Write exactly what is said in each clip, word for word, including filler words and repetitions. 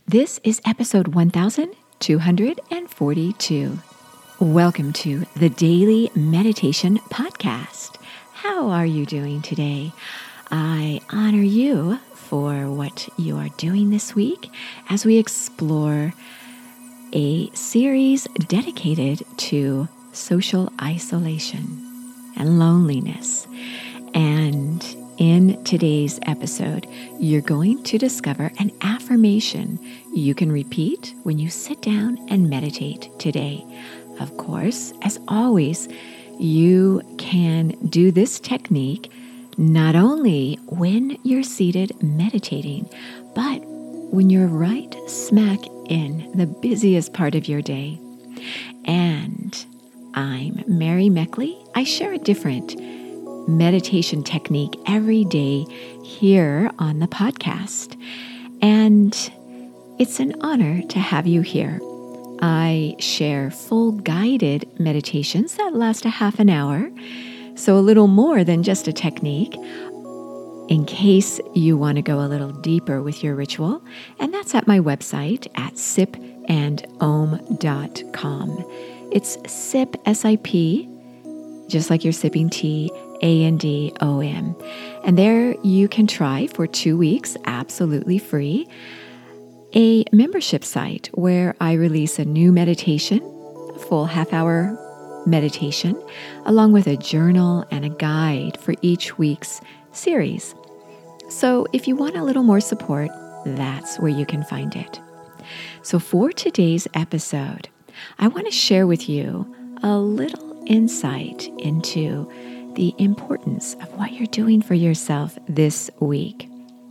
This is episode one thousand two hundred forty-two. Welcome to the Daily Meditation Podcast. How are you doing today? I honor you for what you are doing this week as we explore a series dedicated to social isolation and loneliness. And in today's episode, you're going to discover an affirmation you can repeat when you sit down and meditate today. Of course, as always, you can do this technique not only when you're seated meditating, but when you're right smack in the busiest part of your day. And I'm Mary Meckley. I share a different meditation technique every day here on the podcast. And it's an honor to have you here. I share full guided meditations that last a half an hour, so a little more than just a technique, in case you want to go a little deeper with your ritual. And that's at my website at sip and om dot com. It's sip, S I P, just like you're sipping tea, A N D O M. And there you can try for two weeks, absolutely free, a membership site where I release a new meditation, a full half-hour meditation, along with a journal and a guide for each week's series. So if you want a little more support, that's where you can find it. So for today's episode, I want to share with you a little insight into the importance of what you're doing for yourself this week.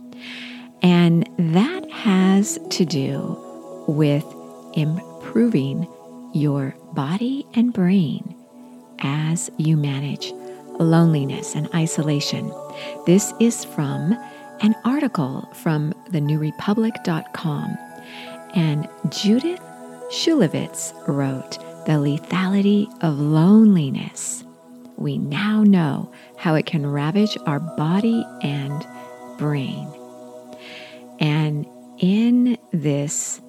And that has to do with improving your body and brain as you manage loneliness and isolation. This is from an article from the new republic dot com. And Judith Shulevitz wrote, "The lethality of loneliness. We now know how it can ravage our body and brain." And in this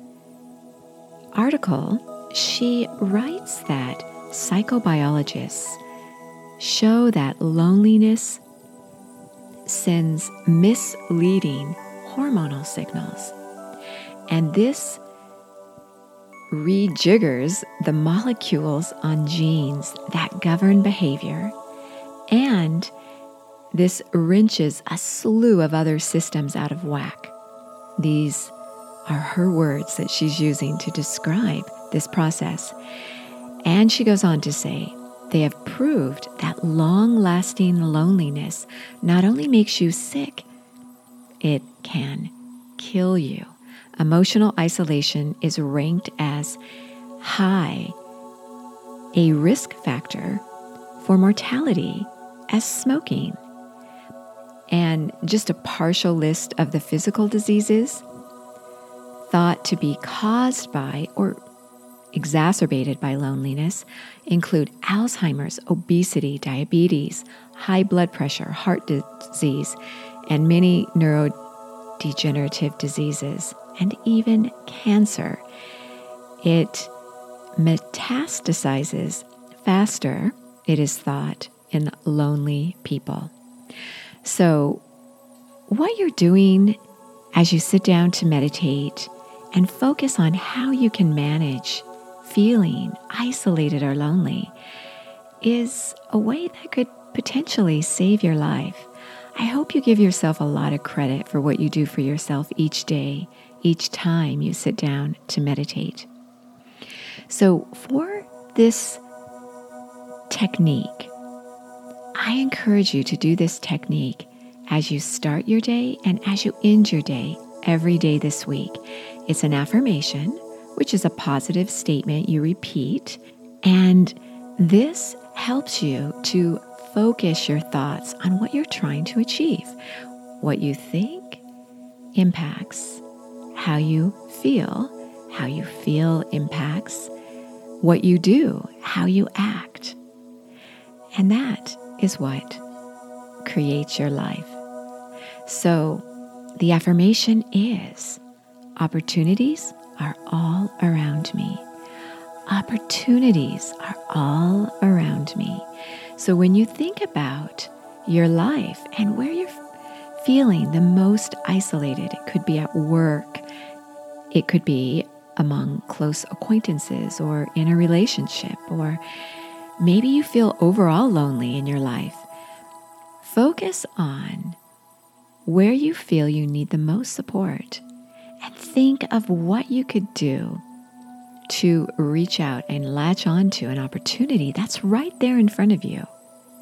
article, she writes that psychobiologists show that loneliness sends misleading hormonal signals. And this rejiggers the molecules on genes that govern behavior, and this wrenches a slew of other systems out of whack. These are her words that she's using to describe this process. And she goes on to say, they have proved that long-lasting loneliness not only makes you sick, it can kill you. Emotional isolation is ranked as high a risk factor for mortality as smoking. And just a partial list of the physical diseases thought to be caused by or exacerbated by loneliness include Alzheimer's, obesity, diabetes, high blood pressure, heart disease, and many neurodegenerative diseases, and even cancer. It metastasizes faster, it is thought, in lonely people. So, what you're doing as you sit down to meditate and focus on how you can manage feeling isolated or lonely is a way that could potentially save your life. I hope you give yourself a lot of credit for what you do for yourself each day, each time you sit down to meditate. So for this technique, I encourage you to do this technique as you start your day and as you end your day every day this week. It's an affirmation, which is a positive statement you repeat, and this helps you to focus your thoughts on what you're trying to achieve. What you think impacts how you feel. How you feel impacts what you do, how you act. And that is what creates your life. So the affirmation is, Opportunities are all around me. Opportunities are all around me. So when you think about your life and where you're feeling the most isolated, it could be at work, it could be among close acquaintances or in a relationship, or maybe you feel overall lonely in your life. Focus on where you feel you need the most support and think of what you could do to reach out and latch onto an opportunity that's right there in front of you.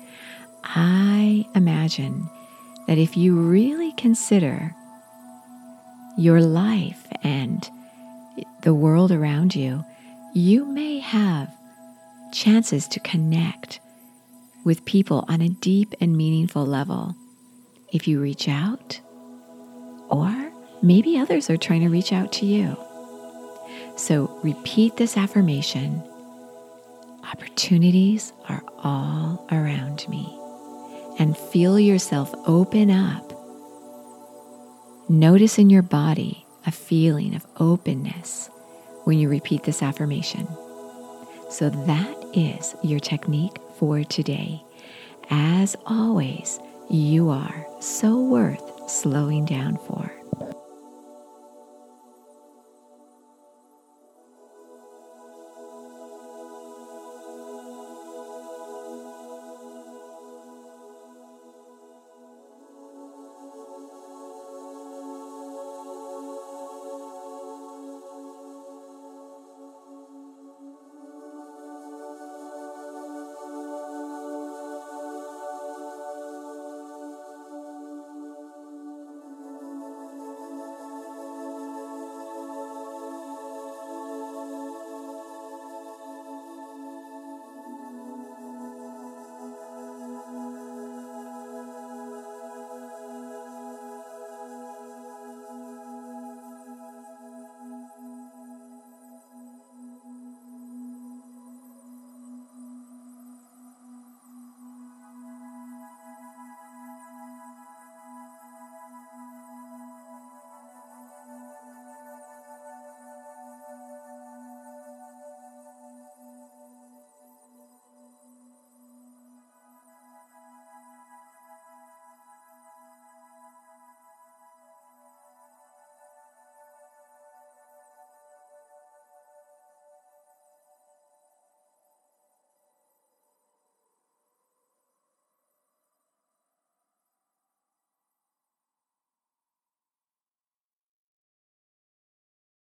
I imagine that if you really consider your life and the world around you, you may have chances to connect with people on a deep and meaningful level if you reach out, or maybe others are trying to reach out to you. So repeat this affirmation: opportunities are all around me, and feel yourself open up. Notice in your body a feeling of openness when you repeat this affirmation. So that is your technique for today. As always, you are so worth slowing down for.